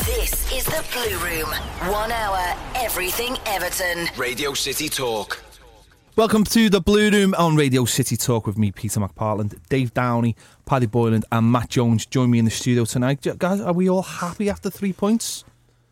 This is the Blue Room. 1 hour, everything Everton. Radio City Talk. Welcome to the Blue Room on Radio City Talk with me, Peter McPartland, Dave Downey, Paddy Boylan and Matt Jones join me in the studio tonight. Guys, are we all happy after 3 points?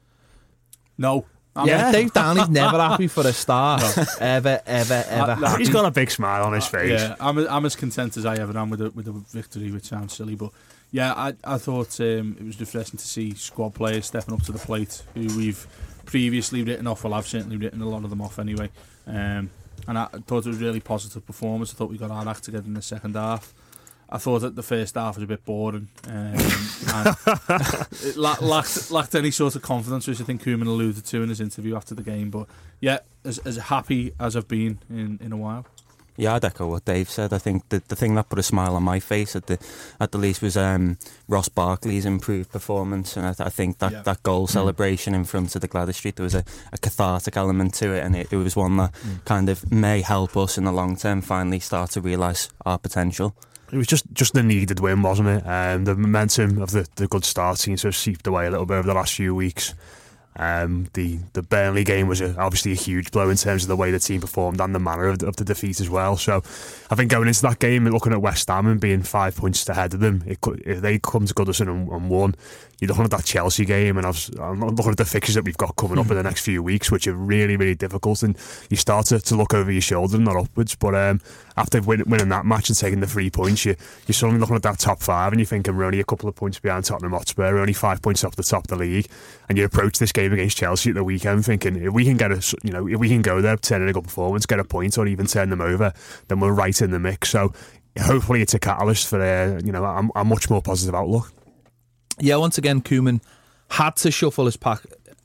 No. Dave Downey's never happy for a start. No. Ever happy. He's got a big smile on his face. Yeah, I'm as content as I ever am with a victory, which sounds silly, but yeah, I thought it was refreshing to see squad players stepping up to the plate who we've previously written off. Well, I've certainly written a lot of them off anyway. And I thought it was a really positive performance. I thought we got our act together in the second half. I thought that the first half was a bit boring and it lacked any sort of confidence, which I think Koeman alluded to in his interview after the game. But yeah, as happy as I've been in a while. Yeah, I'd echo what Dave said. I think the thing that put a smile on my face at the least was Ross Barkley's improved performance, and I think that goal celebration in front of the Gladys Street, there was a cathartic element to it, and it was one that kind of may help us in the long term finally start to realise our potential. It was just the needed win, wasn't it? The momentum of the good start seems to have seeped away a little bit over the last few weeks. The Burnley game was obviously a huge blow in terms of the way the team performed and the manner of the defeat as well. So I think going into that game and looking at West Ham and being 5 points ahead of them, if they come to Goodison and won, you're looking at that Chelsea game, and I'm looking at the fixtures that we've got coming up in the next few weeks, which are really, really difficult, and you start to look over your shoulder and not upwards. But after winning that match and taking the 3 points, you're suddenly looking at that top five and you're thinking we're only a couple of points behind Tottenham Hotspur, we're only 5 points off the top of the league, and you approach this game against Chelsea at the weekend thinking if we can if we can go there, turn in a good performance, get a point or even turn them over, then we're right in the mix. So hopefully it's a catalyst for a much more positive outlook. Yeah, once again, Koeman had to shuffle his pack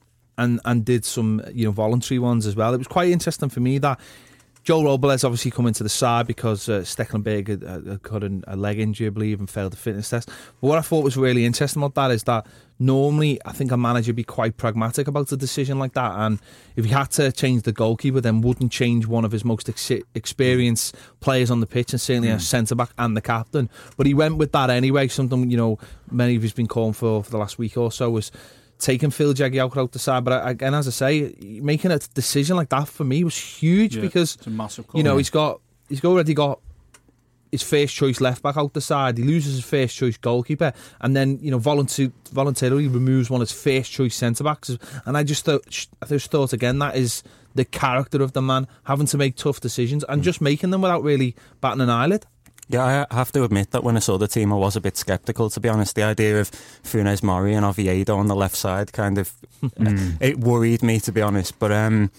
and did some voluntary ones as well. It was quite interesting for me that Joel Robles obviously come into the side because Stekelenburg had got a leg injury, I believe, and failed the fitness test. But what I thought was really interesting about that is that normally I think a manager would be quite pragmatic about a decision like that, and if he had to change the goalkeeper, then wouldn't change one of his most experienced players on the pitch, and certainly a centre-back and the captain. But he went with that anyway, something many of us been calling for the last week or so, was taking Phil Jagielka out the side. But again, as I say, making a decision like that for me was huge, because it's a massive call. He's already got his first choice left back out the side. He loses his first choice goalkeeper, and then voluntarily removes one of his first choice centre backs. And I just thought again, that is the character of the man, having to make tough decisions and just making them without really batting an eyelid. Yeah, I have to admit that when I saw the team I was a bit sceptical, to be honest. The idea of Funes Mori and Oviedo on the left side kind of it worried me, to be honest. But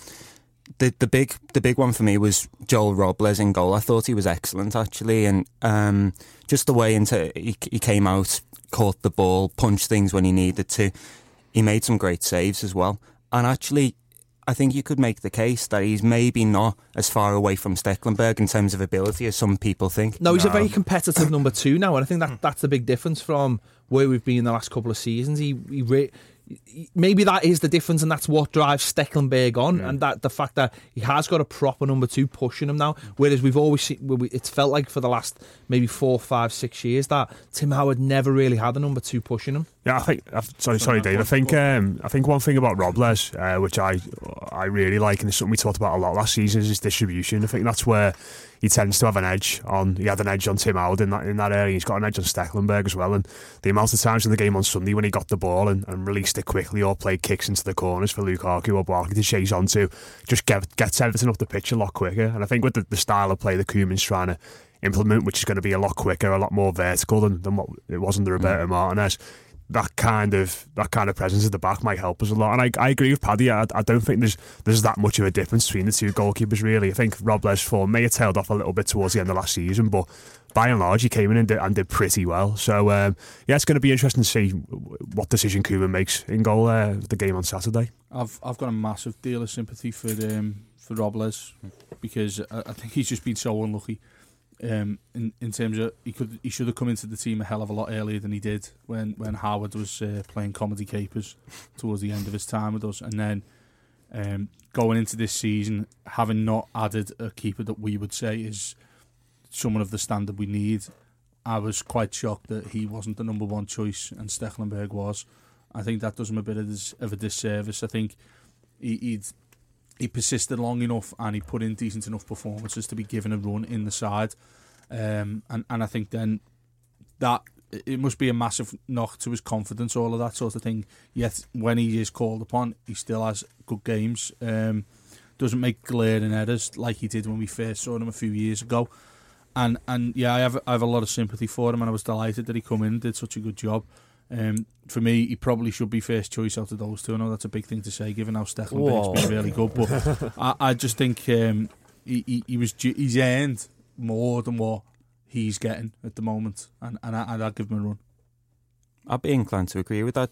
the big one for me was Joel Robles in goal. I thought he was excellent, actually, and just the way he came out, caught the ball, punched things when he needed to. He made some great saves as well, and actually I think you could make the case that he's maybe not as far away from Stekelenburg in terms of ability as some people think. No, he's a very competitive number two now, and I think that's the big difference from where we've been in the last couple of seasons. Maybe that is the difference, and that's what drives Stekelenburg on, and that the fact that he has got a proper number two pushing him now, whereas we've always seen, it's felt like for the last maybe 4, 5, 6 years that Tim Howard never really had a number two pushing him. Yeah, I think. Sorry, Dave. I think one thing about Robles, which I really like, and it's something we talked about a lot last season, is his distribution. I think that's where he tends to have an edge on. He had an edge on Tim Howard in that area. He's got an edge on Stekelenburg as well. And the amount of times in the game on Sunday when he got the ball and released it quickly, or played kicks into the corners for Lukaku or Barkley to chase onto, just gets everything up the pitch a lot quicker. And I think with the style of play that Koeman's trying to implement, which is going to be a lot quicker, a lot more vertical than what it was under Roberto Martinez, that kind of presence at the back might help us a lot. And I agree with Paddy. I don't think there's that much of a difference between the two goalkeepers, really. I think Robles' form may have tailed off a little bit towards the end of last season, but by and large he came in and did pretty well. So it's going to be interesting to see what decision Koeman makes in goal the game on Saturday. I've got a massive deal of sympathy for Robles, because I think he's just been so unlucky. In terms of he should have come into the team a hell of a lot earlier than he did when Howard was playing comedy capers towards the end of his time with us, and then going into this season having not added a keeper that we would say is someone of the standard we need. I was quite shocked that he wasn't the number one choice and Stekelenburg was, I think that does him a bit of a disservice. I think he persisted long enough and he put in decent enough performances to be given a run in the side. And I think then that it must be a massive knock to his confidence, all of that sort of thing. Yet when he is called upon, he still has good games. Doesn't make glaring errors like he did when we first saw him a few years ago. And yeah, I have a lot of sympathy for him, and I was delighted that he come in and did such a good job. For me, he probably should be first choice out of those two. I know that's a big thing to say, given how Stekelenburg's been really good, but I just think he's earned more than what he's getting at the moment, and I'd give him a run. I'd be inclined to agree with that.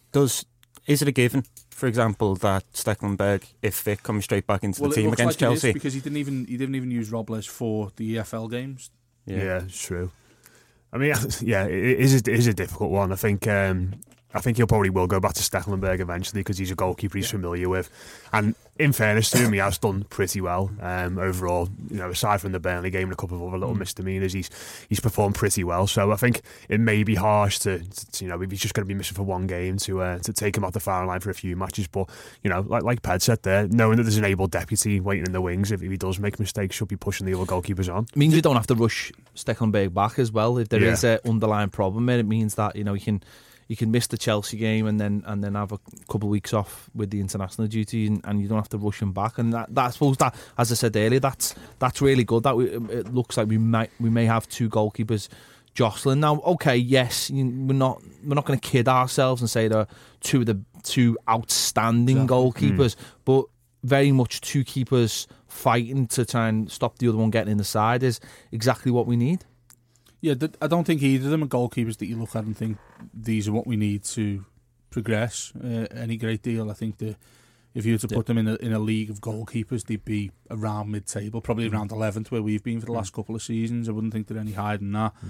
Is it a given, for example, that Stekelenburg, if fit, comes straight back into the team against Chelsea? Because he didn't even use Robles for the EFL games. Yeah, it's true. I mean, yeah, it is a difficult one. I think he'll probably will go back to Stekelenburg eventually because he's a goalkeeper he's familiar with. And in fairness to him, he has done pretty well overall. You know, aside from the Burnley game and a couple of other little misdemeanours, he's performed pretty well. So I think it may be harsh to you know, if he's just going to be missing for one game to take him off the firing line for a few matches. But you know, like Ped said there, knowing that there's an able deputy waiting in the wings, if he does make mistakes, should be pushing the other goalkeepers on. It means you don't have to rush Stekelenburg back as well. If there is an underlying problem, it means that, you know, you can miss the Chelsea game and then have a couple of weeks off with the international duty, and you don't have to rush him back. And that I suppose that, as I said earlier, that's really good. That it looks like we may have two goalkeepers jostling now. Okay, yes, we're not going to kid ourselves and say they're two outstanding goalkeepers, but very much two keepers fighting to try and stop the other one getting in the side is exactly what we need. Yeah, I don't think either of them are goalkeepers that you look at and think these are what we need to progress any great deal. I think that if you were to put them in a league of goalkeepers, they'd be around mid-table, probably around 11th, where we've been for the last couple of seasons. I wouldn't think they're any higher than that.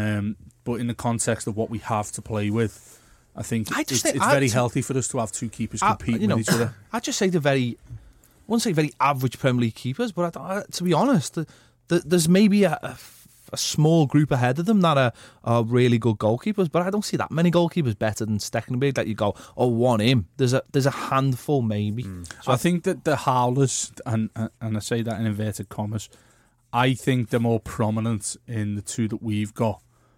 But in the context of what we have to play with, I think it's very healthy for us to have two keepers compete with each other. I'd just say I wouldn't say very average Premier League keepers, but to be honest, there's maybe a small group ahead of them that are really good goalkeepers, but I don't see that many goalkeepers better than Stekelenburg that you go, want him. There's a handful maybe. So I think that the howlers, and I say that in inverted commas, I think they're more prominent in the two that we've got.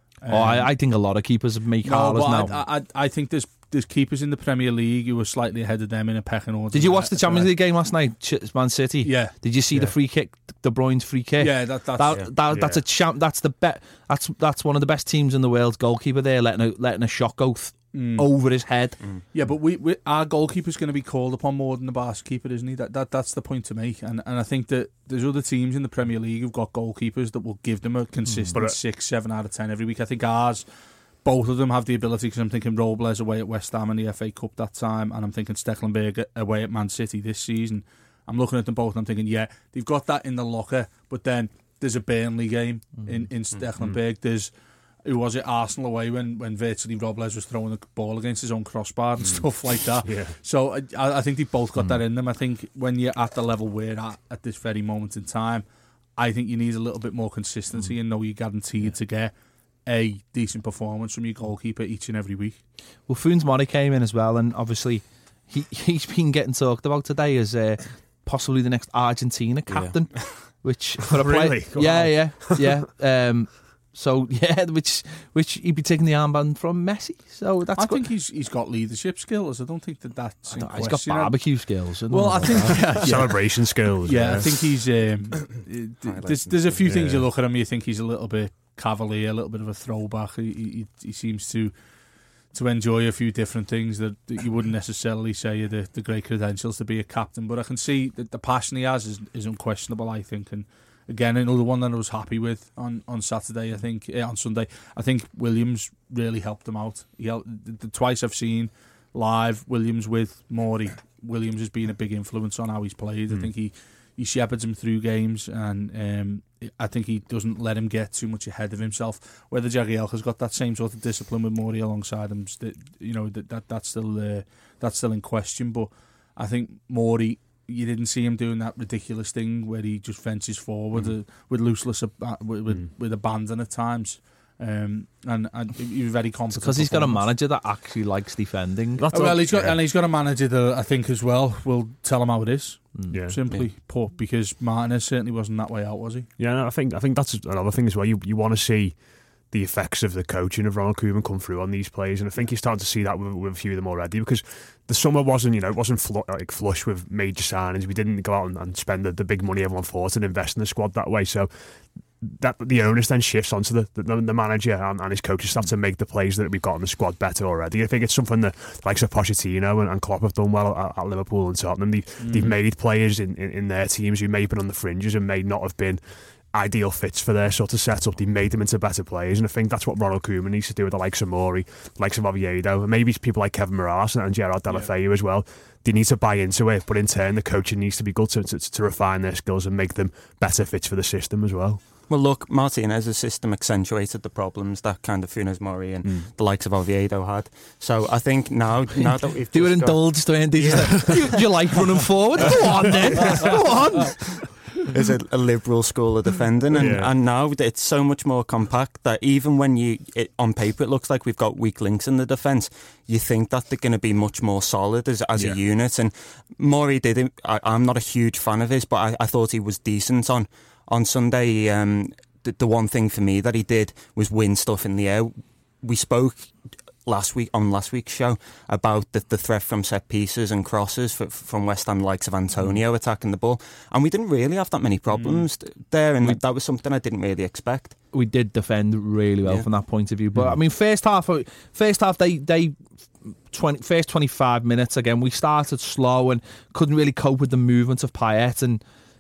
I think a lot of keepers make howlers now. I think there's keepers in the Premier League who are slightly ahead of them in a pecking order. Did you watch the Champions League game last night, Man City? Yeah. Did you see the free kick, De Bruyne's free kick? Yeah, that's a champ. That's that's one of the best teams in the world. Goalkeeper there letting a shot go over his head. Yeah, but our goalkeeper's going to be called upon more than the Barca keeper, isn't he? That's the point to make. And I think that there's other teams in the Premier League who've got goalkeepers that will give them a consistent 6-7 out of 10 every week. I think both of them have the ability, because I'm thinking Robles away at West Ham in the FA Cup that time, and I'm thinking Stekelenburg away at Man City this season. I'm looking at them both and I'm thinking, yeah, they've got that in the locker, but then there's a Burnley game in Stekelenburg. There's, who was it, Arsenal away when virtually Robles was throwing the ball against his own crossbar and stuff like that. Yeah. So I think they've both got that in them. I think when you're at the level we're at this very moment in time, I think you need a little bit more consistency and know you're guaranteed to get a decent performance from your goalkeeper each and every week. Well, Funes Mori came in as well, and obviously he's been getting talked about today as possibly the next Argentina captain. Yeah. Which for a really? Player, yeah. So yeah, which he'd be taking the armband from Messi. So that's. I think he's got leadership skills. I don't think that's. He's got barbecue skills. Well, I think celebration skills. Yeah, I think he's. There's a few things you look at him, you think he's a little bit cavalier, a little bit of a throwback. He seems to enjoy a few different things that you wouldn't necessarily say are the great credentials to be a captain. But I can see that the passion he has is unquestionable, I think. And again, another one that I was happy with on Saturday, I think, on Sunday. I think Williams really helped him out. The twice I've seen live Williams with Mori, Williams has been a big influence on how he's played. I think he shepherds him through games, and I think he doesn't let him get too much ahead of himself. Whether Jagielka's got that same sort of discipline with Mori alongside him, that's still in question. But I think Mori, you didn't see him doing that ridiculous thing where he just fences forward with abandon at times. And he was very competent. Because he's got a manager that actually likes defending. He's got a manager that I think as well will tell him how it is. Simply put, because Martinez certainly wasn't that way out, was he? Yeah, no, I think that's another thing as well. You want to see the effects of the coaching of Ronald Koeman come through on these players, and I think you're starting to see that with a few of them already, because the summer wasn't flush with major signings. We didn't go out and spend the big money everyone thought and invest in the squad that way. So that the onus then shifts onto the manager and his coaches staff to make the players that we've got in the squad better already. I think it's something that likes of Pochettino and Klopp have done well at Liverpool and Tottenham. They've made players in their teams who may have been on the fringes and may not have been ideal fits for their sort of setup. They made them into better players, and I think that's what Ronald Koeman needs to do with the likes of Mori, the likes of Oviedo, and maybe people like Kevin Morales and Gerard Deulofeu as well. They need to buy into it, but in turn the coaching needs to be good to refine their skills and make them better fits for the system as well. Well, look, Martinez's system accentuated the problems that kind of Funes Mori and the likes of Oviedo had. So I think now that we've they were indulged, weren't they? Do you like running forward? Go on then, go on. There's a liberal school of defending, and now it's so much more compact that even when on paper it looks like we've got weak links in the defence, you think that they're going to be much more solid as a unit. And Mori did it. I'm not a huge fan of his, but I thought he was decent on Sunday. The one thing for me that he did was win stuff in the air. We spoke last week's show about the threat from set pieces and crosses from West Ham, likes of Antonio attacking the ball, and we didn't really have that many problems there, and that was something I didn't really expect. We did defend really well from that point of view, but I mean, first half they 25 minutes again, we started slow and couldn't really cope with the movement of Payet, and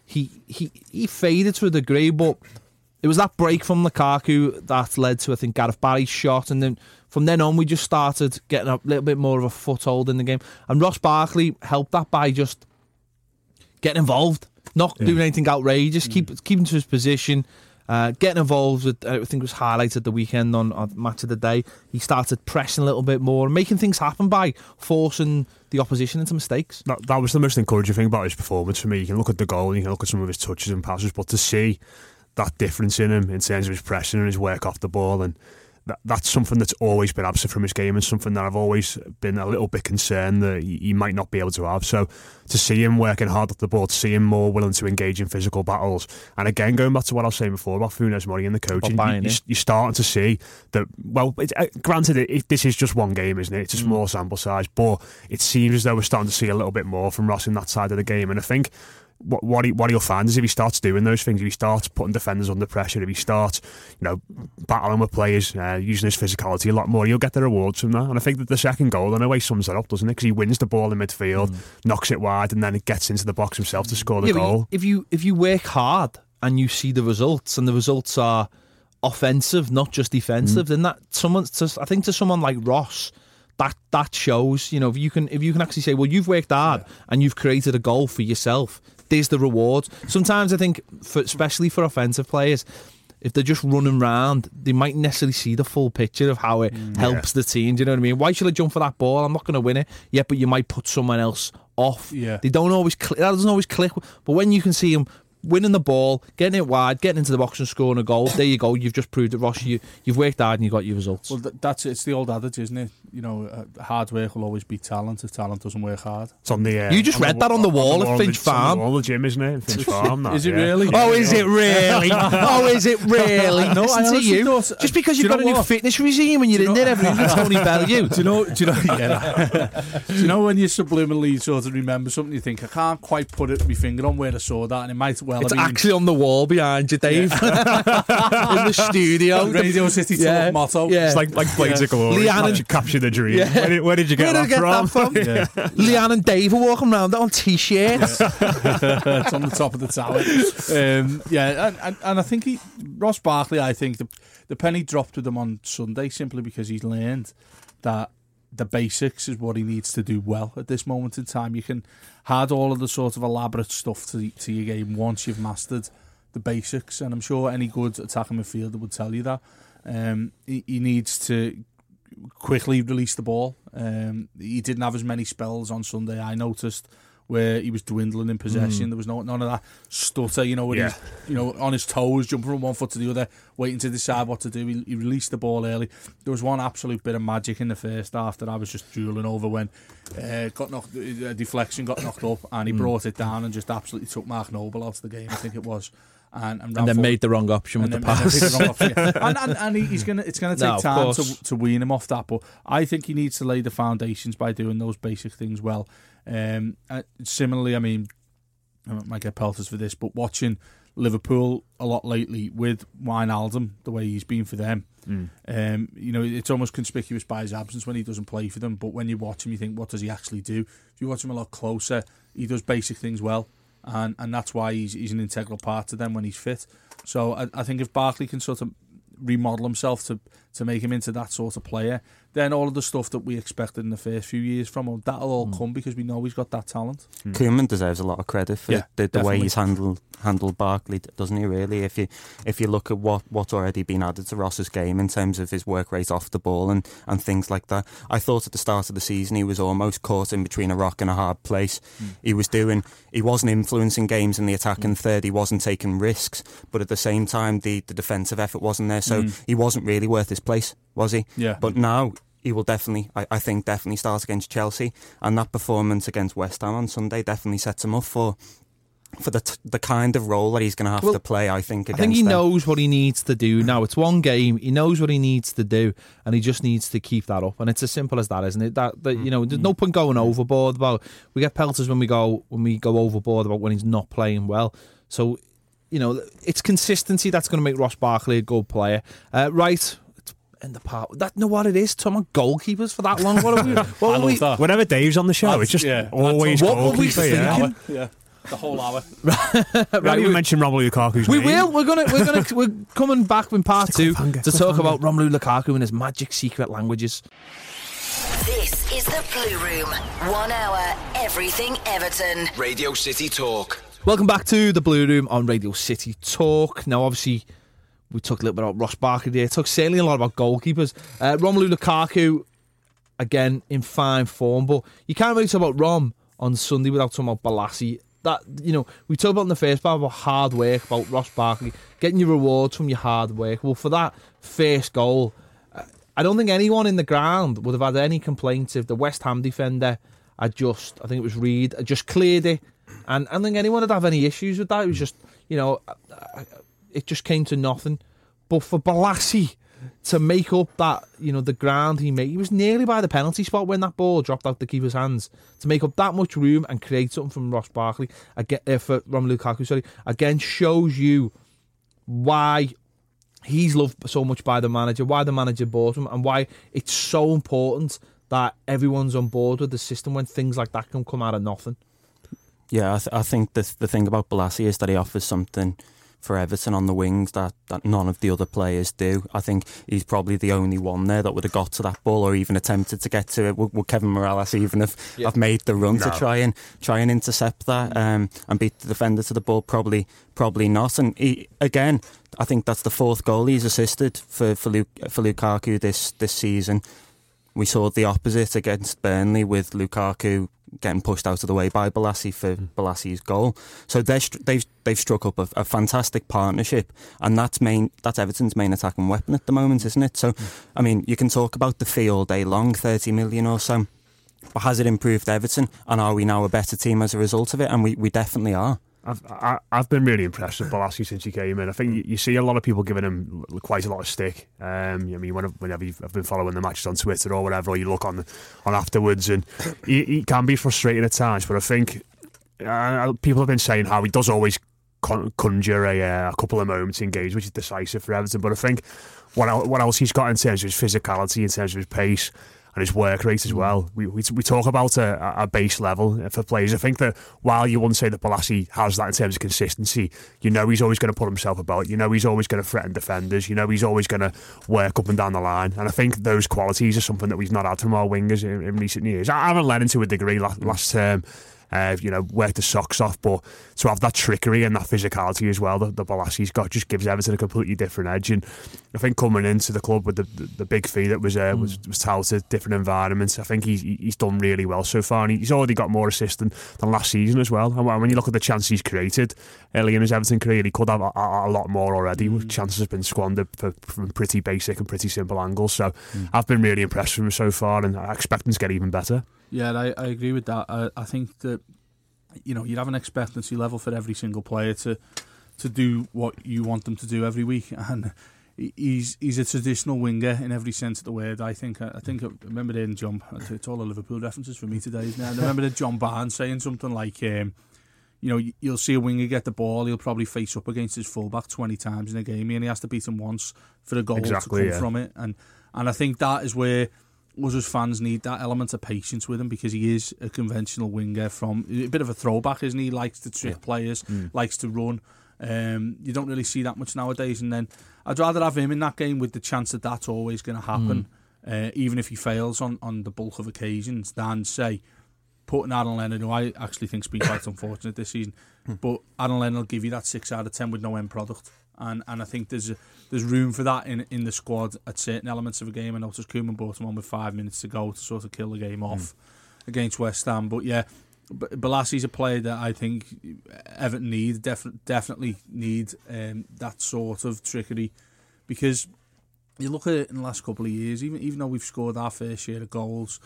he faded to a degree, but it was that break from Lukaku that led to, I think, Gareth Barry's shot, and then from then on we just started getting a little bit more of a foothold in the game, and Ross Barkley helped that by just getting involved, not doing anything outrageous, keeping to his position, getting involved with, I think it was highlighted the weekend on Match of the Day. He started pressing a little bit more and making things happen by forcing the opposition into mistakes. That was the most encouraging thing about his performance for me. You can look at the goal and you can look at some of his touches and passes, but to see that difference in him in terms of his pressing and his work off the ball, and that's something that's always been absent from his game, and something that I've always been a little bit concerned that he might not be able to have. So to see him working hard at the ball, to see him more willing to engage in physical battles, and again going back to what I was saying before about Funes Mori and the coaching, you're starting to see that. Well, granted, this is just one game, isn't it? It's a small sample size, but it seems as though we're starting to see a little bit more from Ross in that side of the game, and I think what he'll find is if he starts doing those things, if he starts putting defenders under pressure, if he starts, battling with players, using his physicality a lot more, he'll get the rewards from that. And I think that the second goal, in a way, sums that up, doesn't it? Because he wins the ball in midfield, knocks it wide, and then it gets into the box himself to score the goal. If you work hard and you see the results, and the results are offensive, not just defensive, then I think to someone like Ross, that shows. If you can actually say, well, you've worked hard and you've created a goal for yourself, there's the reward. Sometimes I think, especially for offensive players, if they're just running round, they might necessarily see the full picture of how it helps the team. Do you know what I mean? Why should I jump for that ball? I'm not going to win it. Yeah, but you might put someone else off. Yeah. They don't always click. That doesn't always click. But when you can see them winning the ball, getting it wide, getting into the box and scoring a goal, there you go. You've just proved it, Ross. You've worked hard and you got your results. Well, that's it. It's the old adage, isn't it? Hard work will always beat talent if talent doesn't work hard. It's on the. You just read that on the wall at Finch Farm. On the gym, isn't it? Finch Farm. Is it really? Oh, is it really? Oh, is it really? No, I honestly you. Thought, just because you've got a new fitness regime and you're in there every week with Tony Bellew. Do you know when you subliminally sort of remember something, you think, I can't quite put my finger on where I saw that, and it might well have been. It's actually on the wall behind you, Dave. In the studio. Radio City Talk motto. Yeah. It's like Blades of Glory. Capture the dream. Yeah. Where did you get that from? Leanne and Dave are walking around on t-shirts. It's on the top of the tower. And I think Ross Barkley, I think the penny dropped with him on Sunday simply because he's learned that the basics is what he needs to do well at this moment in time. You can add all of the sort of elaborate stuff to your game once you've mastered the basics, and I'm sure any good attacking midfielder would tell you that. He needs to quickly release the ball. He didn't have as many spells on Sunday, I noticed, where he was dwindling in possession. There was none of that stutter, where he's on his toes, jumping from one foot to the other, waiting to decide what to do. He released the ball early. There was one absolute bit of magic in the first half that I was just drooling over when a deflection got knocked up, and he brought it down and just absolutely took Mark Noble out of the game, I think it was. And then made the wrong option with the pass. And it's going to take time to wean him off that. But I think he needs to lay the foundations by doing those basic things well. Similarly, I mean, I might get pelters for this, but watching Liverpool a lot lately with Wijnaldum, the way he's been for them, it's almost conspicuous by his absence when he doesn't play for them. But when you watch him, you think, what does he actually do? If you watch him a lot closer, he does basic things well. And that's why he's an integral part to them when he's fit. So I think if Barkley can sort of remodel himself to make him into that sort of player, then all of the stuff that we expected in the first few years from him, that'll all come because we know he's got that talent. Koeman deserves a lot of credit for the way he's handled Barkley, doesn't he, really? If you look at what's already been added to Ross's game in terms of his work rate off the ball and things like that. I thought at the start of the season he was almost caught in between a rock and a hard place. He wasn't influencing games in the attacking third, he wasn't taking risks, but at the same time the defensive effort wasn't there, so he wasn't really worth his place, was he? Yeah. But now he will definitely start against Chelsea, and that performance against West Ham on Sunday definitely sets him up for the kind of role that he's going to have to play, I think. I think he knows what he needs to do now. It's one game. He knows what he needs to do, and he just needs to keep that up. And it's as simple as that, isn't it? That there's no point going overboard about. We get pelters when we go overboard about when he's not playing well. So, it's consistency that's going to make Ross Barkley a good player. Right. In the part, what it is, Tom, on goalkeepers for that long. What are we? Whenever Dave's on the show, it's just always goalkeeper. Yeah. The whole hour. Right, we mentioned Romelu Lukaku's name. We will. We're coming back in part 2 to talk about Romelu Lukaku and his magic secret languages. This is the Blue Room. 1 hour, everything Everton. Radio City Talk. Welcome back to the Blue Room on Radio City Talk. Now, obviously, we talked a little bit about Ross Barkley there. Talked certainly a lot about goalkeepers. Romelu Lukaku, again, in fine form, but you can't really talk about Rom on Sunday without talking about Balassi. That, we talked about in the first part about hard work, about Ross Barkley, getting your rewards from your hard work. Well, for that first goal, I don't think anyone in the ground would have had any complaints if the West Ham defender I think it was Reed, just cleared it. And I don't think anyone would have any issues with that. It was just, it just came to nothing. But for Balassi to make up that, the ground he made, he was nearly by the penalty spot when that ball dropped out the keeper's hands. To make up that much room and create something from Ross Barkley, for Romelu Lukaku, again shows you why he's loved so much by the manager, why the manager bought him, and why it's so important that everyone's on board with the system when things like that can come out of nothing. Yeah, I think the thing about Balassi is that he offers something for Everton on the wings that none of the other players do. I think he's probably the only one there that would have got to that ball or even attempted to get to it. Would Kevin Morales even have made the run to try and intercept that and beat the defender to the ball? Probably not. And again, I think that's the fourth goal he's assisted for Lukaku this season. We saw the opposite against Burnley with Lukaku getting pushed out of the way by Balassi for Balassi's goal. So they've struck up a fantastic partnership, and that's Everton's main attacking weapon at the moment, isn't it? So, I mean, you can talk about the fee all day long, 30 million or so, but has it improved Everton, and are we now a better team as a result of it? And we definitely are. I've been really impressed with Balassi since he came in. I think you see a lot of people giving him quite a lot of stick. I mean, whenever I've been following the matches on Twitter or whatever, or you look on afterwards, and he can be frustrating at times. But I think people have been saying how he does always conjure a couple of moments in games which is decisive for Everton. But I think what else he's got in terms of his physicality, in terms of his pace, and his work rate as well. We talk about a base level for players. I think that while you wouldn't say that Balassi has that in terms of consistency, he's always going to put himself about. He's always going to threaten defenders. He's always going to work up and down the line. And I think those qualities are something that we've not had from our wingers in recent years. Aaron Lennon to a degree last term. work the socks off, but to have that trickery and that physicality as well that Bolasy's got just gives Everton a completely different edge. And I think coming into the club with the big fee that was touted, different environments, I think he's done really well so far, and he's already got more assists than last season as well. And when you look at the chances he's created early in his Everton career, he could have a lot more already. Chances have been squandered from pretty basic and pretty simple angles. So I've been really impressed with him so far, and I expect him to get even better. Yeah, I agree with that. I think that you'd have an expectancy level for every single player to do what you want them to do every week, and he's a traditional winger in every sense of the word. I remember hearing John. It's all the Liverpool references for me today, isn't it? I remember John Barnes saying something like, you'll see a winger get the ball, he'll probably face up against his fullback 20 times in a game, and he has to beat him once for a goal to come from it. And I think that is where us as fans need that element of patience with him, because he is a conventional winger from a bit of a throwback, isn't he? Likes to trick players, likes to run. You don't really see that much nowadays, and then I'd rather have him in that game with the chance that that's always going to happen, even if he fails on the bulk of occasions, than say putting Aaron Lennon, who I actually think's been quite unfortunate this season, but Aaron Lennon will give you that 6 out of 10 with no end product, and I think there's room for that in the squad at certain elements of a game. I noticed Koeman brought him on with 5 minutes to go to sort of kill the game off against West Ham, but yeah, Bolasy's a player that I think Everton need, definitely need that sort of trickery, because you look at it in the last couple of years, even though we've scored our fair share of goals,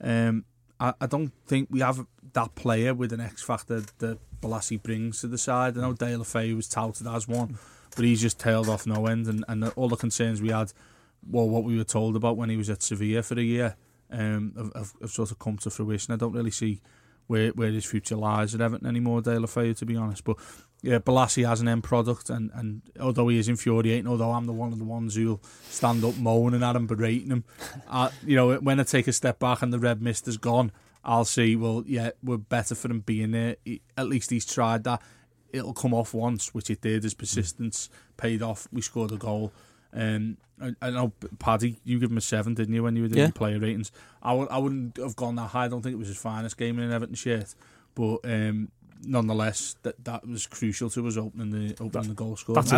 I don't think we have that player with an X factor that Bolasie brings to the side. I know De La Feu was touted as one, but he's just tailed off no end, and all the concerns we had, well, what we were told about when he was at Sevilla for a year, have sort of come to fruition. I don't really see where his future lies at Everton anymore, De La Feu, to be honest. But yeah, Bolasie has an end product, and although he is infuriating, although I'm one of the ones who'll stand up moaning at him, berating him, when I take a step back and the red mist is gone, I'll see, well, yeah, we're better for him being there. At least he's tried that. It'll come off once, which it did. His persistence paid off. We scored a goal. I know, Paddy, you gave him a 7, didn't you, when you were doing your player ratings? I wouldn't have gone that high. I don't think it was his finest game in an Everton shirt, but nonetheless, that was crucial to us opening the goal score. That's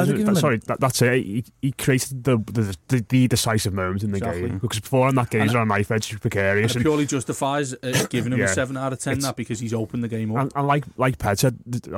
it. He created the decisive moment in the game, because before in that game, he's on a knife edge, precarious. And it purely justifies giving him a 7 out of 10. That because he's opened the game up. And like Ped said,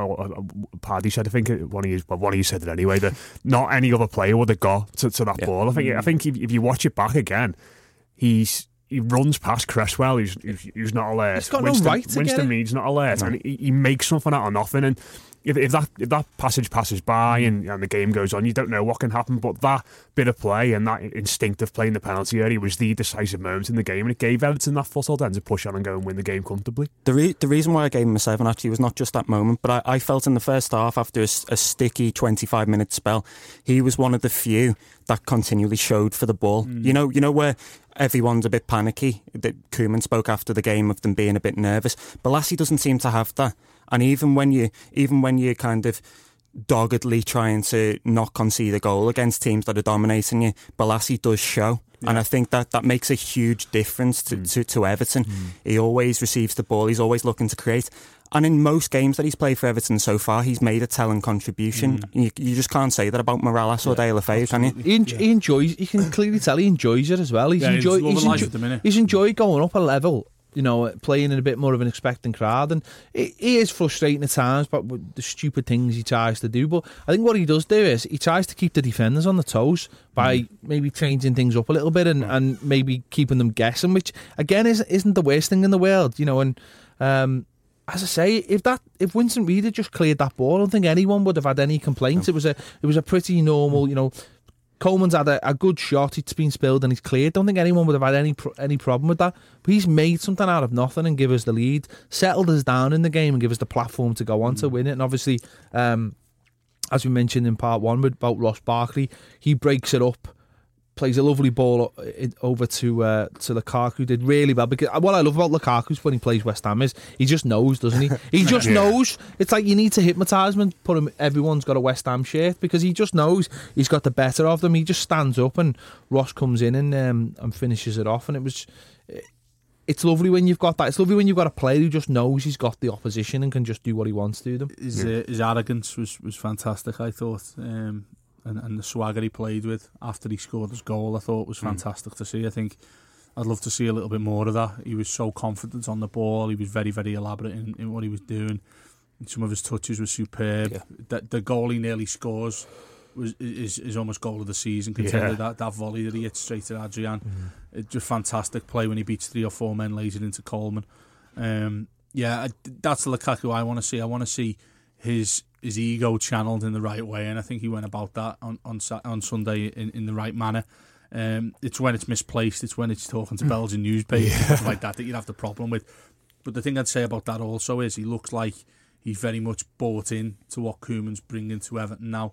Paddy said, I think one of you said it anyway, that not any other player would have got to that ball. I think if you watch it back again, he runs past Cresswell, who's not alert. He's got no right to Winston Reid's not alert, and he makes something out of nothing. And if that passage passes by and the game goes on, you don't know what can happen. But that bit of play and that instinctive play in the penalty area was the decisive moment in the game, and it gave Everton that foothold then to push on and go and win the game comfortably. The reason why I gave him a 7 actually was not just that moment, but I felt in the first half, after a sticky 25-minute spell, he was one of the few that continually showed for the ball. You know where everyone's a bit panicky. That Koeman spoke after the game of them being a bit nervous. Bolasie doesn't seem to have that. And even when you kind of doggedly trying to not concede a goal against teams that are dominating you, Bolasie does show. Yeah. And I think that makes a huge difference to Everton. He always receives the ball. He's always looking to create. And in most games that he's played for Everton so far, he's made a telling contribution. You just can't say that about Morales or De La Feu, can you? He enjoys. You can clearly tell he enjoys it as well. He's enjoyed going up a level. Playing in a bit more of an expectant crowd, and he is frustrating at times, but with the stupid things he tries to do. But I think what he does do is he tries to keep the defenders on the toes by maybe changing things up a little bit and maybe keeping them guessing, which again isn't the worst thing in the world, And as I say, if Winston Reid had just cleared that ball, I don't think anyone would have had any complaints. No. It was a pretty normal, Coleman's had a good shot, it's been spilled and he's cleared. Don't think anyone would have had any problem with that. But he's made something out of nothing and give us the lead, settled us down in the game and give us the platform to go on to win it. And obviously, as we mentioned in part 1 about Ross Barkley, he breaks it up, plays a lovely ball over to Lukaku. Did really well, because what I love about Lukaku when he plays West Ham is he just knows, doesn't he? He just knows. It's like you need to hypnotise him and put him. Everyone's got a West Ham shirt because he just knows he's got the better of them. He just stands up and Ross comes in and finishes it off. And it was it's lovely when you've got that. It's lovely when you've got a player who just knows he's got the opposition and can just do what he wants to them. His arrogance was fantastic, I thought, and the swagger he played with after he scored his goal, I thought was fantastic to see. I think I'd love to see a little bit more of that. He was so confident on the ball. He was very, very elaborate in what he was doing. And some of his touches were superb. Yeah. The goal he nearly scores is almost goal of the season contender. That volley that he hit straight to Adrian. It's just fantastic play when he beats 3 or 4 men, lays it into Coleman. That's the Lukaku I want to see. I want to see his ego channeled in the right way, and I think he went about that on Sunday in the right manner. It's when it's misplaced, it's when it's talking to Belgian newspapers and stuff like that you'd have the problem with. But the thing I'd say about that also is he looks like he's very much bought in to what Koeman's bringing to Everton now.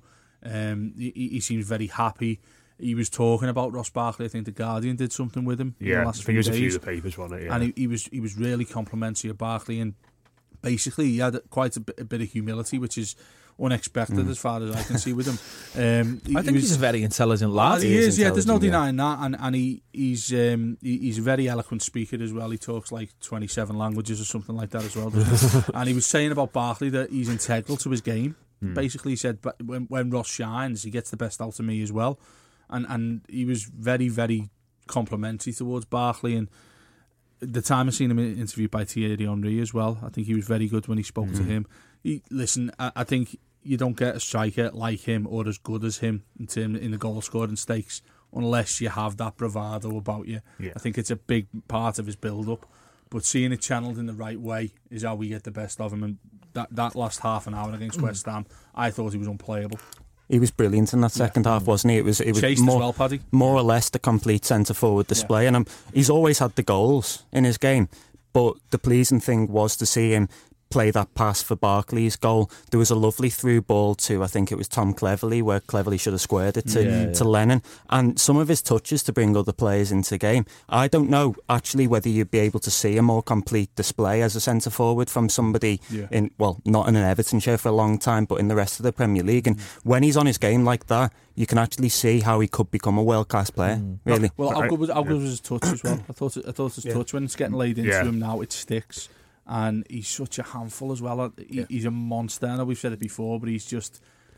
He seems very happy. He was talking about Ross Barkley. I think the Guardian did something with him. Yeah, in the last I think it was days. a few of the papers, wasn't it? Yeah. And he was really complimentary of Barkley, and basically he had quite a bit of humility, which is unexpected as far as I can see with him. I think he's a very intelligent lad. He is, yeah. There's no denying that, and he's a very eloquent speaker as well. He talks like 27 languages or something like that as well. And he was saying about Barkley that he's integral to his game. Basically, he said, but when Ross shines, he gets the best out of me as well. And he was very, very complimentary towards Barkley. And the time I seen him interviewed by Thierry Henry as well, I think he was very good when he spoke to him. I think you don't get a striker like him or as good as him in the goal scoring stakes unless you have that bravado about you. Yeah. I think it's a big part of his build-up. But seeing it channeled in the right way is how we get the best of him. And that last half an hour against West Ham, I thought he was unplayable. He was brilliant in that second half, wasn't he? It was chased more, as well, Paddy. More or less the complete centre-forward display. And he's always had the goals in his game. But the pleasing thing was to see him play that pass for Barkley's goal. There was a lovely through ball to, I think it was Tom Cleverley, where Cleverley should have squared it to Lennon. And some of his touches to bring other players into the game. I don't know actually whether you'd be able to see a more complete display as a centre forward from somebody not in an Everton shirt for a long time, but in the rest of the Premier League. And when he's on his game like that, you can actually see how he could become a world-class player, really. Well, how good was his touch as well? I thought his touch, when it's getting laid into him now, it sticks. And he's such a handful as well. He's a monster. I know we've said it before, but he's just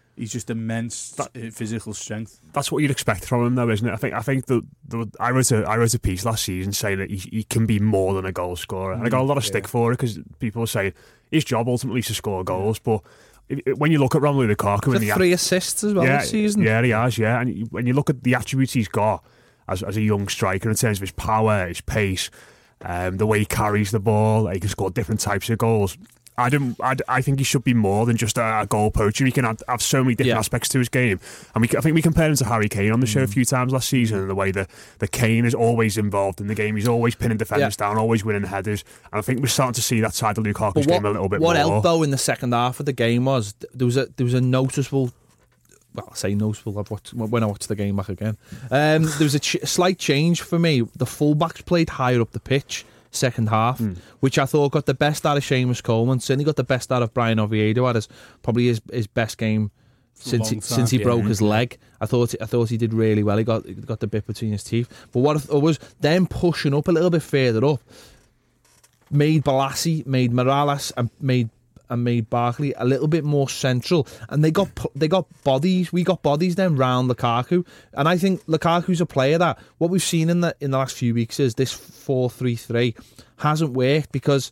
immense physical strength. That's what you'd expect from him, though, isn't it? I think I wrote a piece last season saying that he can be more than a goal scorer. And I got a lot of stick for it because people are saying his job ultimately is to score goals, but when you look at Romelu Lukaku, he's 3 assists as well this season. Yeah, he has. Yeah, and when you look at the attributes he's got as a young striker in terms of his power, his pace. The way he carries the ball, he can score different types of goals. I think he should be more than just a goal poacher. He can have so many different aspects to his game. And I think we compared him to Harry Kane on the show a few times last season, in the way that Kane is always involved in the game. He's always pinning defenders down, always winning headers. And I think we're starting to see that side of Lukaku's game a little bit more. What helped though in the second half of the game was there was a noticeable. Well, I say noticeable. When I watched the game back again, there was a slight change for me. The fullbacks played higher up the pitch second half, which I thought got the best out of Seamus Coleman. Certainly got the best out of Brian Oviedo. Had probably his best game since he broke his leg. I thought he did really well. He got the bit between his teeth. But what it was them pushing up a little bit further up made Balassi, made Morales, and made Barkley a little bit more central, and they got bodies. We got bodies then round Lukaku, and I think Lukaku's a player that what we've seen in the last few weeks is this 4-3-3 hasn't worked because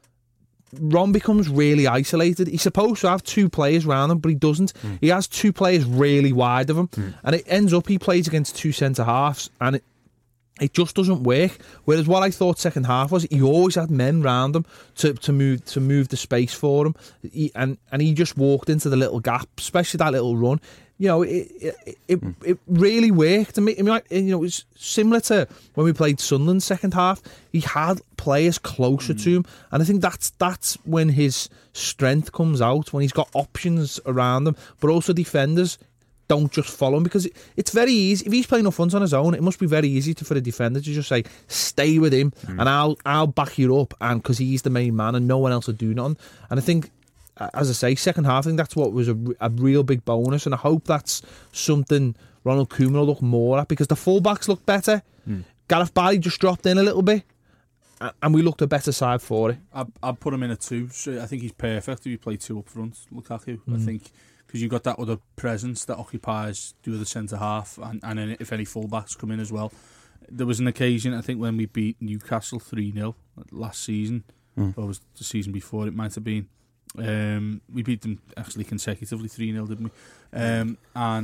Ron becomes really isolated. He's supposed to have 2 players round him, but he doesn't. He has 2 players really wide of him, and it ends up he plays against 2 centre halves, and it just doesn't work. Whereas what I thought second half was he always had men round him to move the space for him, and he just walked into the little gap, especially that little run. You know, it really worked. I mean, it was similar to when we played Sunderland second half. He had players closer to him, and I think that's when his strength comes out, when he's got options around him, but also defenders don't just follow him, because it's very easy if he's playing up front on his own. It must be very easy for the defender to just say, "Stay with him, and I'll back you up," and because he's the main man and no one else will do nothing. And I think, as I say, second half, I think that's what was a real big bonus, and I hope that's something Ronald Koeman will look more at, because the fullbacks look better. Gareth Barry just dropped in a little bit, and we looked a better side for it. I'd put him in a 2. So I think he's perfect if you play 2 up front, Lukaku. I think because you've got that other presence that occupies the other centre half, and then if any fullbacks come in as well. There was an occasion, I think, when we beat Newcastle 3-0 last season, or was the season before, it might have been. We beat them actually consecutively 3-0, didn't we? And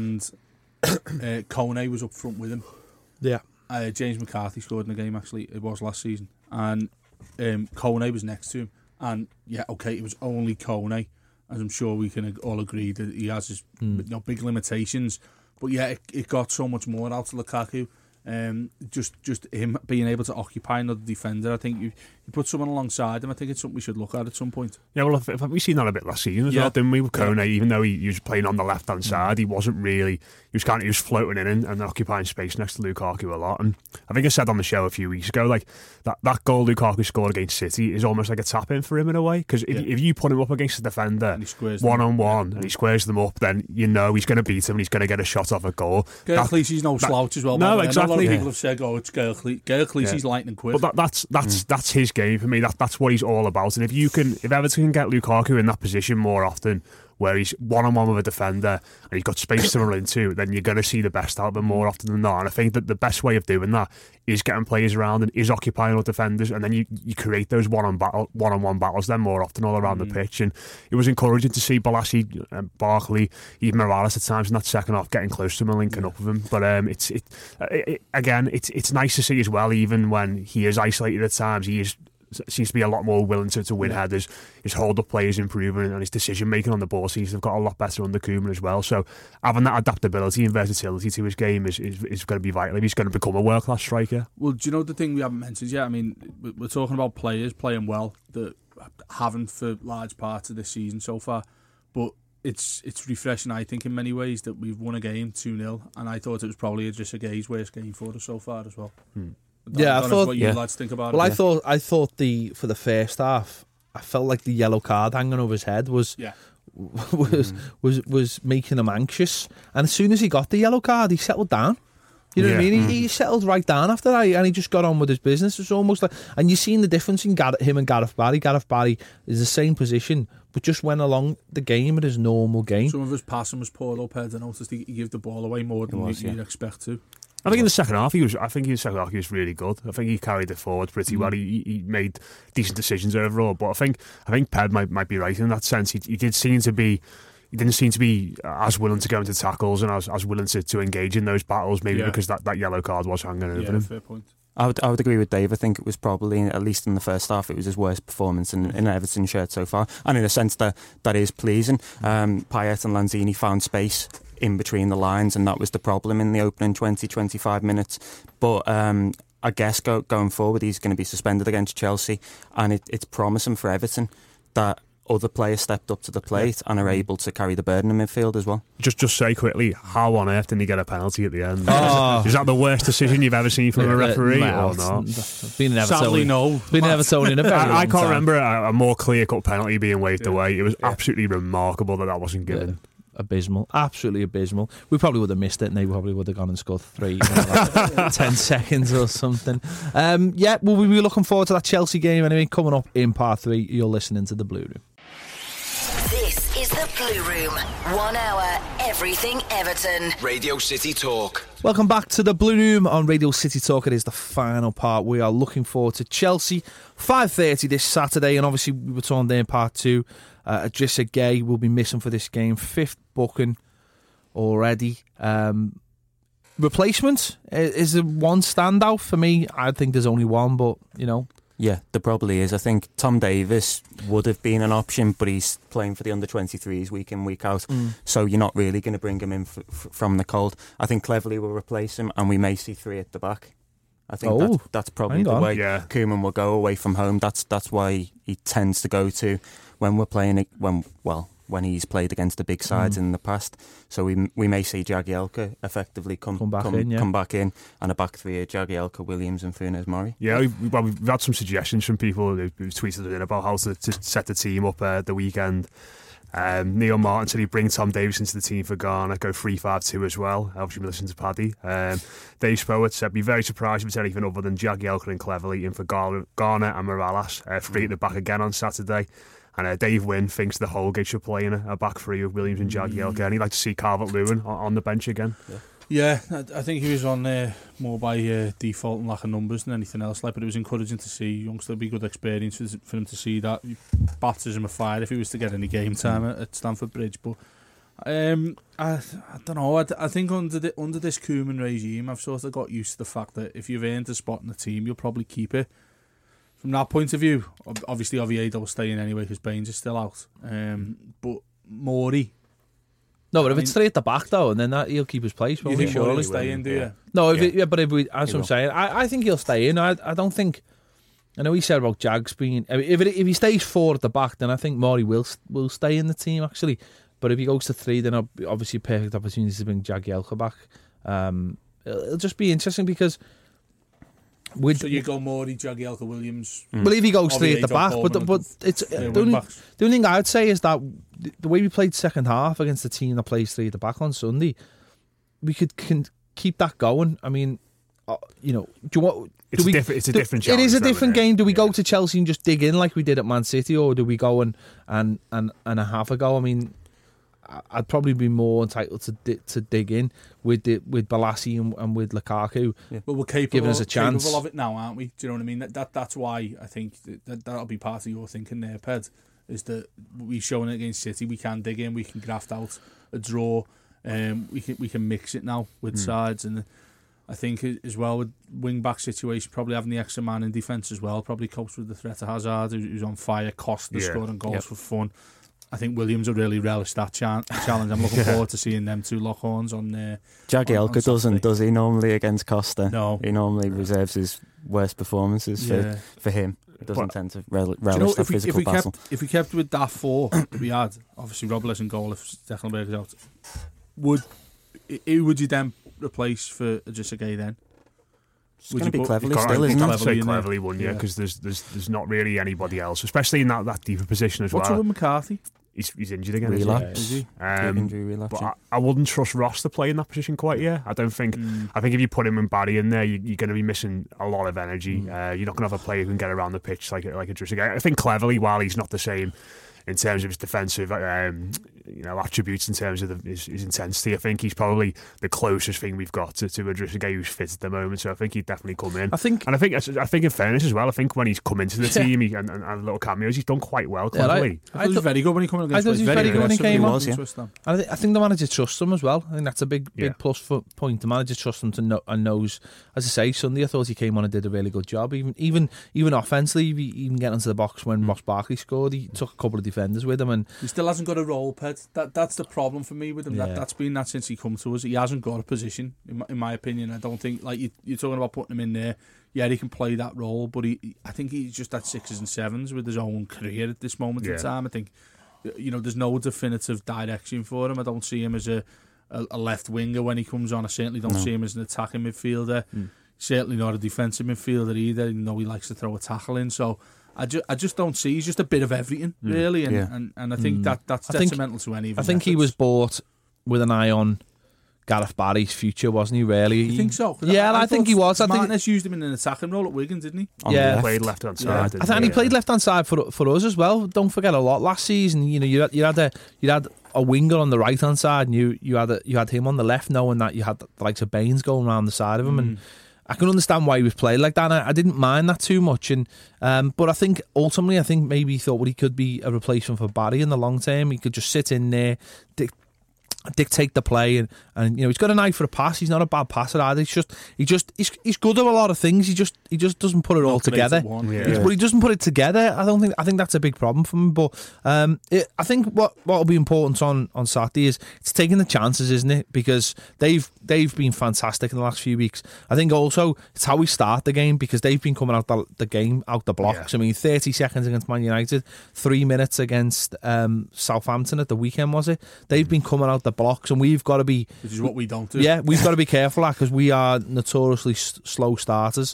Kone was up front with him. Yeah. James McCarthy scored in the game, actually. It was last season. And Kone was next to him. And, yeah, okay, it was only Kone, as I'm sure we can all agree that he has his big limitations. But, yeah, it got so much more out of Lukaku. Just him being able to occupy another defender. I think you put someone alongside him. I think it's something we should look at some point. Yeah, well, we seen that a bit last season as well, didn't we? With Kone, even though he was playing on the left hand side, he wasn't really. He was floating in and occupying space next to Lukaku a lot. And I think I said on the show a few weeks ago, like that goal Lukaku scored against City is almost like a tap in for him in a way. Because if you put him up against a defender 1-on-1 and he squares them up, then you know he's going to beat him and he's going to get a shot off a goal. Gaël Clichy's no slouch as well. No, exactly. A lot of people have said, it's Gaël Clichy's lightning quick. But that's his game for me. That's what he's all about. And if Everton can get Lukaku in that position more often, where he's 1-on-1 with a defender and he's got space to run into, then you're going to see the best out of him more often than not. And I think that the best way of doing that is getting players around and is occupying other defenders, and then you create those one-on-one battles then more often all around the pitch. And it was encouraging to see Bolasie, Barkley, even Morales at times in that second half getting close to him and linking up with him. But it's nice to see as well, even when he is isolated at times, he seems to be a lot more willing to win headers. His hold-up play is improving, and his decision-making on the ball seems to have got a lot better under Koeman as well. So having that adaptability and versatility to his game is going to be vital if he's going to become a world-class striker. Well, do you know the thing we haven't mentioned yet? I mean, we're talking about players playing well that haven't for large parts of this season so far, but it's refreshing, I think, in many ways that we've won a game 2-0, and I thought it was probably just a Gay's worst game for us so far as well. Yeah, I thought. What you lads think about it. Well, I thought for the first half, I felt like the yellow card hanging over his head was making him anxious. And as soon as he got the yellow card, he settled down. You know what I mean? He settled right down after that, and he just got on with his business. It's almost like, and you've seen the difference in him and Gareth Barry. Gareth Barry is the same position, but just went along the game at his normal game. Some of his passing was poor, though. I noticed he gave the ball away more than you'd expect to. I think in the second half he was really good. I think he carried it forward pretty well. He made decent decisions overall. But I think Ped might be right in that sense. He didn't seem to be as willing to go into tackles and as willing to engage in those battles. Maybe because that yellow card was hanging over him. Fair point. I would agree with Dave. I think it was probably, at least in the first half, it was his worst performance in an Everton shirt so far, and in a sense that is pleasing. Payet and Lanzini found space in between the lines, and that was the problem in the opening 20-25 minutes. But I guess going forward, he's going to be suspended against Chelsea, and it's promising for Everton that other players stepped up to the plate and are able to carry the burden in midfield as well. Just say quickly, how on earth didn't he get a penalty at the end? Is that the worst decision you've ever seen from a referee or not? Sadly, no. Been an Evertonian in a very long I can't time. remember a more clear-cut penalty being waved away. It was absolutely remarkable that wasn't given. Abysmal, absolutely abysmal. We probably would have missed it, and they probably would have gone and scored 3 10 seconds or something. We'll be looking forward to that Chelsea game anyway. Coming up in part 3, you're listening to The Blue Room. This is The Blue Room. 1 hour, everything Everton. Radio City Talk. Welcome back to The Blue Room on Radio City Talk. It is the final part. We are looking forward to Chelsea, 5:30 this Saturday, and obviously we were talking there in part 2. Idrissa Gueye will be missing for this game. 5th booking already. Replacement? Is there one standout? For me, I think there's only one, but, you know. Yeah, there probably is. I think Tom Davis would have been an option, but he's playing for the under-23s week in, week out. So you're not really going to bring him in from the cold. I think Cleverley will replace him, and we may see 3 at the back. I think that's probably the way Koeman will go away from home. That's why he tends to go to when we're playing when he's played against the big sides in the past. So we may see Jagielka effectively come back in, and a back 3 of Jagielka, Williams and Funes Mori. Yeah, we've had some suggestions from people who've tweeted in about how to set the team up the weekend. Neil Martin said he'd bring Tom Davis into the team for Ghana, go 3-5-2 as well. Obviously, we listened to Paddy. Dave Spowett said, be very surprised if it's anything other than Jagielka and Cleverley in for Ghana and Morales. Free at the back again on Saturday. And Dave Wynn thinks the Holgate should play in a back three of Williams and Jagielka. And he'd like to see Calvert-Lewin on the bench again. Yeah, I think he was on there more by default and lack of numbers than anything else. But it was encouraging to see youngster. It'd be good experience for him to see that. Baptism of fire if he was to get any game time at Stamford Bridge. But I don't know. I think under this Koeman regime, I've sort of got used to the fact that if you've earned a spot in the team, you'll probably keep it. From that point of view, obviously Oviedo will stay in anyway because Baines is still out. But Morey. No, but if it's 3 at the back though, and then he'll keep his place. You think Morey will stay in, do you? No, that's what I'm saying. I think he'll stay in. I don't think. I know he said about Jags being. If he stays 4 at the back, then I think Morey will stay in the team actually. But if he goes to 3, then obviously perfect opportunity to bring Jagielka back. It'll just be interesting because. So you go Morey, Jagielka, Williams. Well, if he goes 3 at the back, but it's the only thing I'd say is that the way we played second half against the team that plays 3 at the back on Sunday, we could keep that going. I mean, do you want? It's a different challenge. It is a different game. Do we go to Chelsea and just dig in like we did at Man City, or do we go and a half a go? I mean, I'd probably be more entitled to dig in with Balassi and with Lukaku. Yeah. But we're capable of it now, aren't we? Do you know what I mean? That's why I think that'll be part of your thinking there, Ped, is that we've shown it against City. We can dig in, we can graft out a draw, we can mix it now with sides, and I think as well with wing back situation, probably having the extra man in defence as well, probably copes with the threat of Hazard, who's on fire, Costa scoring goals for fun. I think Williams will really relish that challenge. I'm looking forward to seeing them two lock horns on there. Jagielka does he normally against Costa? No. He normally reserves his worst performances for him. He doesn't tend to relish that physical battle. If we kept with that 4 that we had, obviously Robles in goal if Stekelenburg is out, who would you then replace for Idrissa Gueye then? It's going to be Cleverley still, isn't it? I'd say Cleverley, wouldn't you? Because there's not really anybody else, especially in that deeper position as well. What's up with McCarthy? He's injured again. Relapse. Is he? Injury relapse. But I wouldn't trust Ross to play in that position quite yet. I don't think. I think if you put him and Barry in there, you're going to be missing a lot of energy. You're not going to have a player who can get around the pitch like Idrissa Gueye. I think Cleverley, while he's not the same in terms of his defensive attributes, in terms of his intensity, I think he's probably the closest thing we've got to Idrissa Gueye who's fit at the moment. So I think he'd definitely come in. I think in fairness as well, I think when he's come into the team and little cameos, he's done quite well. Cleverly, I thought he was very good when he came against. I thought he was very good when he came on. I think the manager trusts him as well. I think that's a big plus point. The manager trusts him to know and knows. As I say, Sunday I thought he came on and did a really good job. Even offensively, even getting into the box when Ross Barkley scored, he took a couple of defenders with him, and he still hasn't got a role, Ped. That's the problem for me with him. That's been that since he come to us. He hasn't got a position, in my opinion. I don't think, like you're talking about putting him in there. Yeah, he can play that role, but I think he's just at 6s and 7s with his own career at this moment in time. I think there's no definitive direction for him. I don't see him as a left winger when he comes on. I certainly don't see him as an attacking midfielder. Certainly not a defensive midfielder either. Even though he likes to throw a tackle in, so. I just don't see. He's just a bit of everything, really, and I think that's detrimental to any of his I think efforts. he was bought with an eye on Gareth Barry's future, wasn't he, really? You think so? Yeah, I think he was. Martinez used him in an attacking role at Wigan, didn't he? He played left-hand side. I think he played left-hand side for us as well. Don't forget a lot. Last season, you had a winger on the right-hand side, and you had him on the left, knowing that you had the likes of Baines going around the side of him, and I can understand why he was played like that. I didn't mind that too much, and but I think ultimately, maybe he thought he could be a replacement for Barry in the long term. He could just sit in there, dictate the play, and he's got an eye for a pass. He's not a bad passer either. He's good at a lot of things. He just doesn't put it all together. But he doesn't put it together. I think that's a big problem for him. But I think what will be important on Saturday is it's taking the chances, isn't it? Because they've been fantastic in the last few weeks. I think also it's how we start the game, because they've been coming out the game out the blocks. I mean, 30 seconds against Man United, 3 minutes against Southampton at the weekend, was it? They've been coming out the blocks, and we've got to be. Which is what we don't do. Yeah, we've got to be careful because we are notoriously slow starters.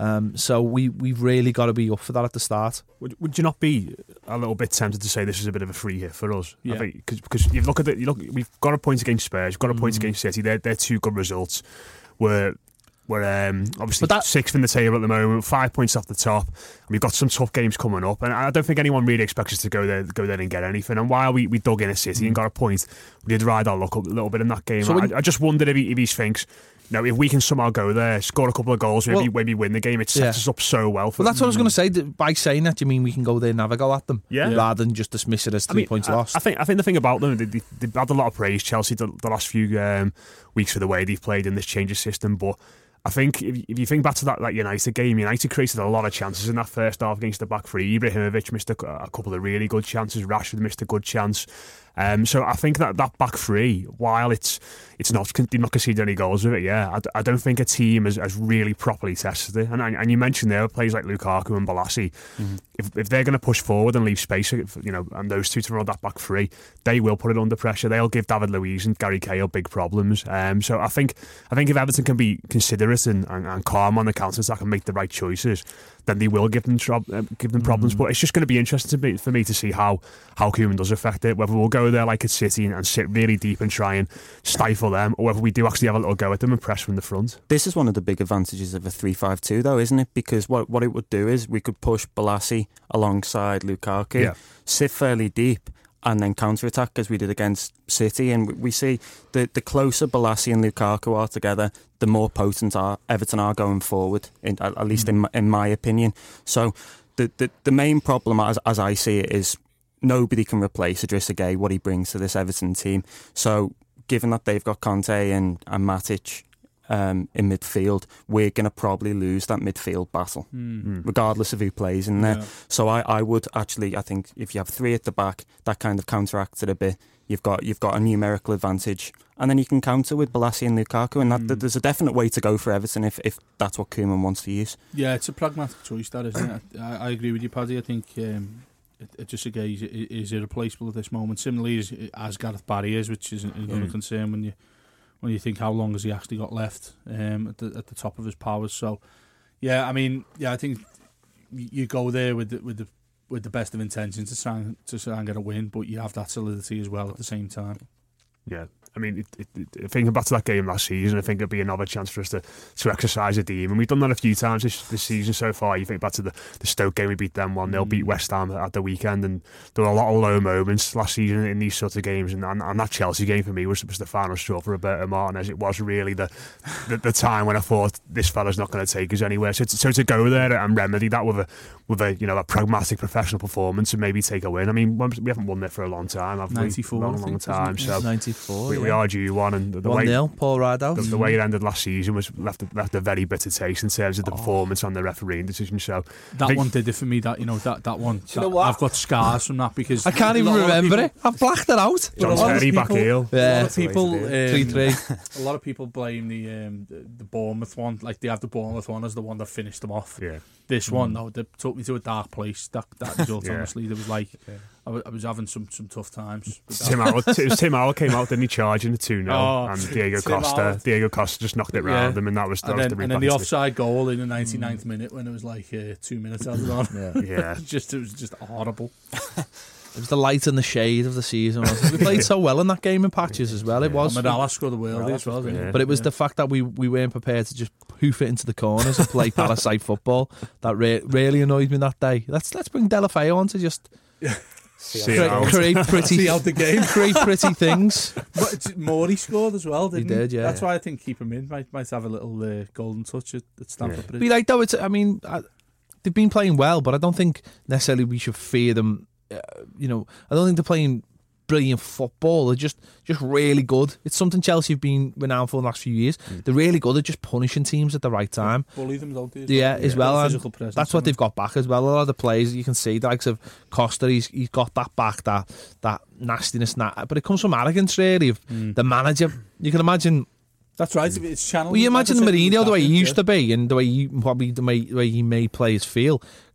So we've really got to be up for that at the start. Would you not be a little bit tempted to say this is a bit of a free hit for us? Yeah. Because you look at it, we've got a point against Spurs, we've got a point against City. They're two good results. We're obviously sixth in the table at the moment, 5 points off the top, and we've got some tough games coming up, and I don't think anyone really expects us to go there and get anything. And while we dug in a City and got a point, we did ride our luck up a little bit in that game. So I just wondered if he thinks, if we can somehow go there, score a couple of goals, maybe win the game, it sets us up so well. Well, that's what I was going to say. By saying that, you mean we can go there and have a go at them, rather than just dismiss it as 3 points lost. I think the thing about them, they've had a lot of praise, Chelsea, the last few weeks for the way they've played in this change of system, but I think if you think back to that United game, United created a lot of chances in that first half against the back three. Ibrahimovic missed a couple of really good chances. Rashford missed a good chance. So I think that back three, while it's not conceded any goals with it, I don't think a team has really properly tested it. And you mentioned there players like Lukaku and Balassi. Mm-hmm. If they're going to push forward and leave space, and those two to run that back three, they will put it under pressure. They'll give David Luiz and Gary Cahill big problems. So I think if Everton can be considerate and calm on the counter attack and make the right choices, then they will give them problems. But it's just going to be interesting for me to see how Koeman does affect it. Whether we'll go there like at City and sit really deep and try and stifle them, or whether we do actually have a little go at them and press from the front. This is one of the big advantages of a 3-5-2, though, isn't it? Because what it would do is we could push Balassi alongside Lukaku, sit fairly deep, and then counter-attack as we did against City. And we see the closer Balassi and Lukaku are together, the more potent Everton are going forward, at least in my opinion. So the main problem, as I see it, is nobody can replace Idrissa Gueye, what he brings to this Everton team. So given that they've got Conte and Matic in midfield, we're going to probably lose that midfield battle, regardless of who plays in there. Yeah. So I would actually, I think if you have three at the back, that kind of counteracts it a bit. You've got a numerical advantage, and then you can counter with Balassi and Lukaku, and there's a definite way to go for Everton if that's what Koeman wants to use. Yeah, it's a pragmatic choice, that, isn't it? I agree with you, Paddy. I think Idrissa Gueye is irreplaceable at this moment. Similarly as Gareth Barry is, which is another concern when you think how long has he actually got left at the top of his powers. So I think you go there with the best of intentions to try and get a win, but you have that solidity as well at the same time. Yeah. I mean, thinking back to that game last season, I think it'd be another chance for us to exercise a team. And we've done that a few times this season so far. You think back to the Stoke game, we beat them 1-0, beat West Ham at the weekend. And there were a lot of low moments last season in these sorts of games. And that Chelsea game for me was the final straw for Roberto Martinez. It was really the time when I thought this fella's not going to take us anywhere. So to go there and remedy that with a pragmatic professional performance and maybe take a win. I mean, we haven't won there for a long time, have we? 94, long time. So 94. We are due one, and the 1-0, Paul Rideout. The way it ended last season was left a very bitter taste in terms of the performance and the refereeing decision. So that one did it for me. That one. You know what? I've got scars from that because I can't even remember it. I've blacked it out. John Terry back heel. Yeah, a lot of people 3-3. A lot of people blame the Bournemouth one. Like they have the Bournemouth one as the one that finished them off. Yeah. This one, though, they took me to a dark place. That result, honestly, there was like I was having some tough times. Tim Howard came out, didn't he, charging the 2-0, and Diego Costa just knocked it round him, and that was and then the offside goal in the 99th minute when it was like 2 minutes added on. Yeah. it was just horrible. It was the light and the shade of the season, wasn't it? We played so well in that game in patches as well. It was. Medalla scored the world as well, didn't it? But it was the fact that we weren't prepared to just hoof it into the corners and play Palisade football that really annoyed me that day. Let's bring Delafeu on to just create pretty see out the game, create pretty things. But Morey scored as well, didn't he? He did, yeah. That's why I think keep him in might have a little golden touch at Stamford Bridge. Be like though, they've been playing well, but I don't think necessarily we should fear them. I don't think they're playing brilliant football. They're just really good. It's something Chelsea have been renowned for the last few years. They're really good at just punishing teams at the right time. Bully them, don't they? As well. And that's what they've got back as well. A lot of the players you can see, the likes of Costa, he's got that back, that nastiness, but it comes from arrogance really of the manager. You can imagine. That's right. It's channeled. Well, you imagine Mourinho the way he used to be, and the way he may players feel.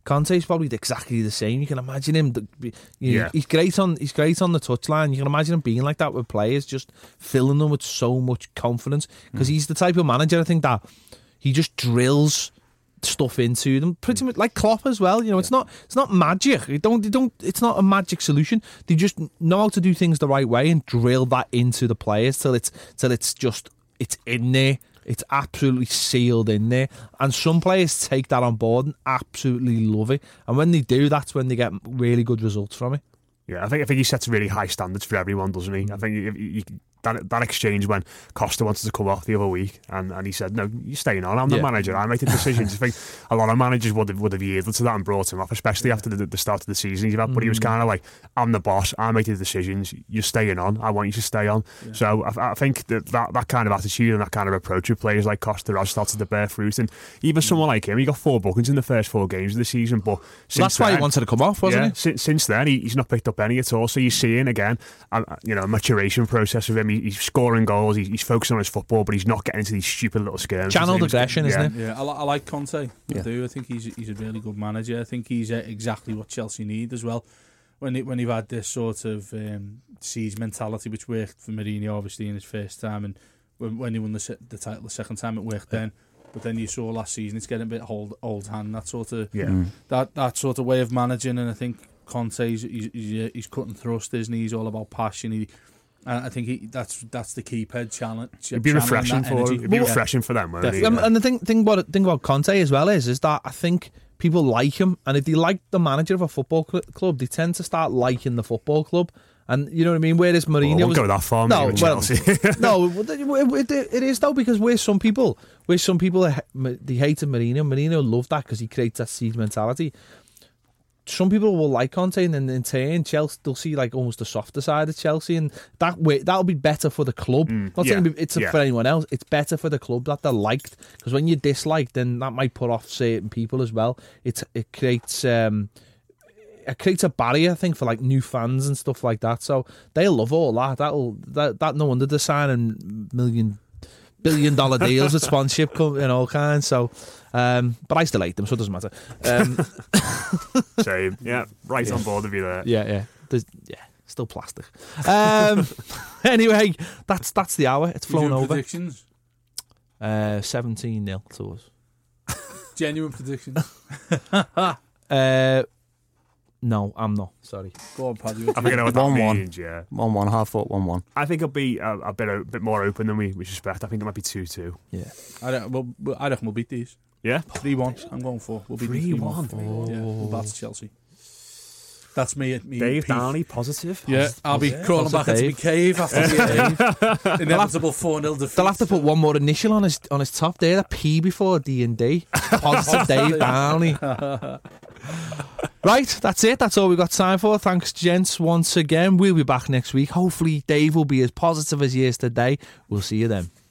Conte's probably exactly the same. You can imagine him. Yeah. He's great on the touchline. You can imagine him being like that with players, just filling them with so much confidence. Because he's the type of manager, I think, that he just drills stuff into them, pretty much like Klopp as well. You know, it's not magic. It's not a magic solution. They just know how to do things the right way and drill that into the players till it's in there. It's absolutely sealed in there. And some players take that on board and absolutely love it. And when they do, that's when they get really good results from it. Yeah, I think he sets really high standards for everyone, doesn't he? I think that exchange when Costa wanted to come off the other week and he said, no, you're staying on, I'm the manager, I make the decisions. I think a lot of managers would have yielded to that and brought him off, especially after the start of the season. But he was kind of like, I'm the boss, I make the decisions, you're staying on, I want you to stay on. So I think that kind of attitude and that kind of approach with players like Costa has started to bear fruit. And even someone like him, he got 4 bookings in the first 4 games of the season, but that's why he wanted to come off, wasn't he? Since then he's not picked up any at all. So you're seeing again a maturation process with him. He's scoring goals, he's focusing on his football, but he's not getting into these stupid little skirmishes. Channeled aggression, isn't it? Yeah, I like Conte. I do. I think he's a really good manager. I think he's exactly what Chelsea need as well. When they've had this sort of siege mentality, which worked for Mourinho obviously in his first time, and when he won the title the second time, it worked then. But then you saw last season, it's getting a bit old hand. That sort of that sort of way of managing, and I think Conte he's cutting thrust, isn't he? He's all about passion. I think that's the keeper challenge. It'd be refreshing for them. And the thing about Conte as well is that I think people like him, and if they like the manager of a football club, they tend to start liking the football club. And you know what I mean? Whereas Mourinho, I won't go that far. No, it is though, because where some people they hated Mourinho. Mourinho loved that because he creates that siege mentality. Some people will like Conte, and then in turn, Chelsea, they'll see like almost the softer side of Chelsea, and that'll be better for the club. Not saying it's for anyone else. It's better for the club that they're liked, because when you dislike, then that might put off certain people as well. It creates a barrier, I think, for like new fans and stuff like that. So they'll love all that. That no wonder they're signing billion-dollar deals with sponsorship and all kinds. So, but I still hate them, so it doesn't matter. Same, yeah, right on board with you there. Yeah, still plastic. Anyway, that's the hour. It's flown over. Predictions? 17-0 to us. Genuine predictions? No, I'm not. Sorry. Go on, Paddy. I think I know what that means. Yeah, 1-1, half foot, 1-1. I think it'll be a bit more open than we suspect. I think it might be 2-2. Yeah, I reckon we'll beat these. Yeah, 3-1. I'm going for. We'll beat 3-1. Yeah, we'll bat Chelsea. That's me. Dave Downey, positive. Yeah, I'll be crawling back into my cave after the inevitable 4-0 defeat. They'll have to put one more initial on his top there. That P before D&D. Positive Dave Downey. Right, that's it. That's all we've got time for. Thanks, gents, once again. We'll be back next week. Hopefully, Dave will be as positive as he is today. We'll see you then.